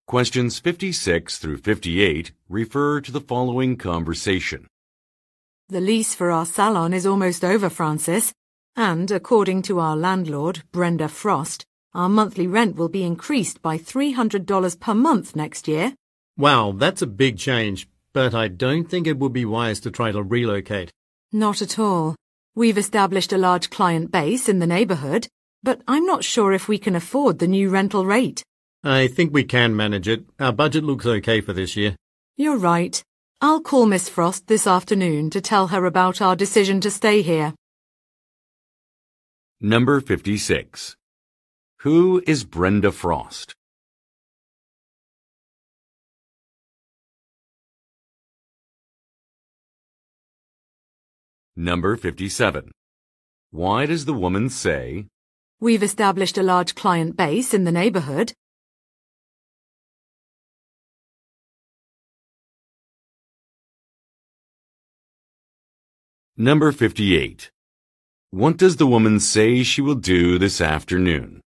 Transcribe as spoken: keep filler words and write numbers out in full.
Questions fifty-six through fifty-eight refer to the following conversation. The lease for our salon is almost over, Francis, and according to our landlord, Brenda Frost, our monthly rent will be increased by three hundred dollars per month next year. Wow, that's a big change, but I don't think it would be wise to try to relocate. Not at all. We've established a large client base in the neighborhood, but I'm not sure if we can afford the new rental rate. I think we can manage it. Our budget looks okay for this year. You're right. I'll call Miss Frost this afternoon to tell her about our decision to stay here. Number fifty-six. Who is Brenda Frost? Number fifty-seven. Why does the woman say, We've established a large client base in the neighborhood. Number fifty-eight. What does the woman say she will do this afternoon?